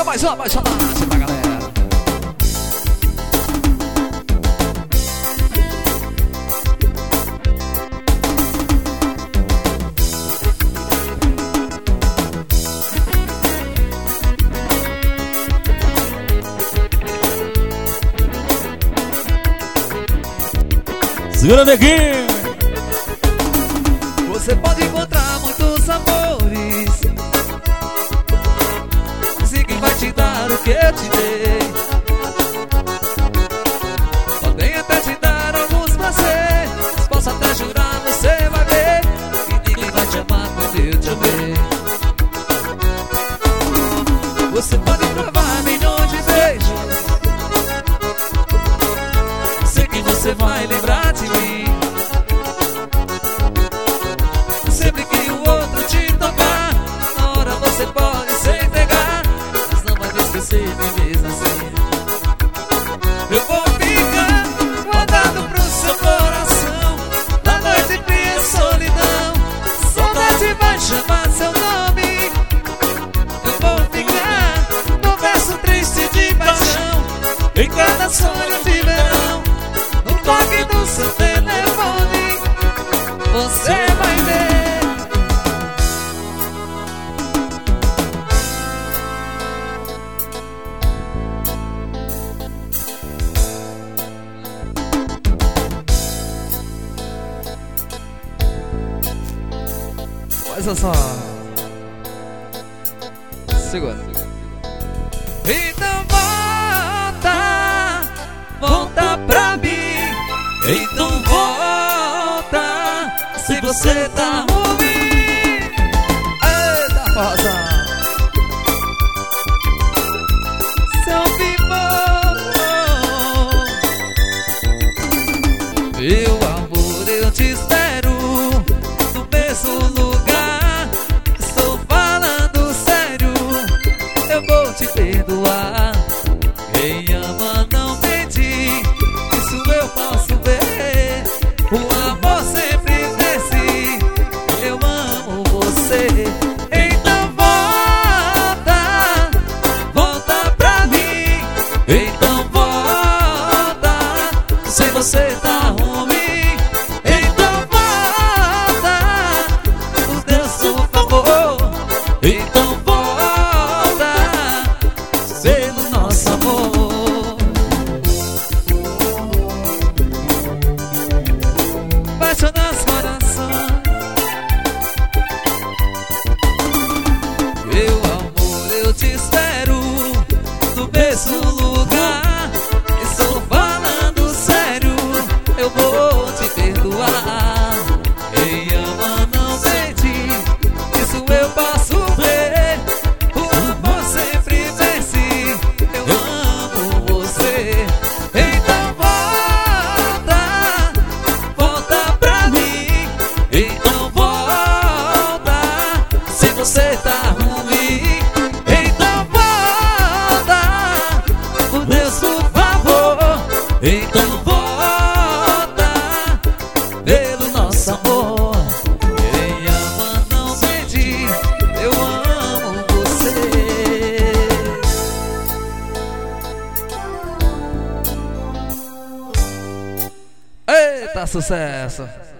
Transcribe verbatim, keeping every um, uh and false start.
mais uma apaixonagem pra galera. Segura, neguinho. Você pode encontrar muitos amores, mas ninguém vai te dar o que eu te dei. Podem até te dar alguns prazeres, posso até jurar, você vai ver que ninguém vai te amar como eu te amei. Você pode provar milhões de beijos, sei que você vai lembrar de mim. Sempre que o outro te tocar, na hora você pode se entregar, mas não vai esquecer de mesmo assim. Eu vou ficar guardado pro seu coração, na noite fria solidão, saudade vai chamar seu nome. Eu vou ficar no verso triste de paixão, em cada sonho de verão, no toque do seu telefone, você vai ver. Olha só. Segura. Então volta, volta pra mim. Então volta, se você tá ruim. Eita, rosa. Seu pivô. Meu amor, eu te espero no mesmo lugar. Estou falando sério, eu vou te perdoar. Quem ama não mente, isso eu posso ver. O amor sempre vence, eu amo você. Então volta, volta pra mim. Então volta, se você tá ruim. Então volta, por Deus, por favor. Então volta, pelo nosso amor. Baixa nas corações. Meu amor, eu te espero no mesmo lugar. Estou falando sério, eu vou te perdoar. Quem ama não mente, isso eu posso ver. O amor sempre vence, eu amo você. Então volta, volta pra mim. Então volta, se você tá ruim. Então volta, por Deus, por favor. Então volta, pelo nosso amor. Quem ama não mente, eu amo você. Eita, sucesso!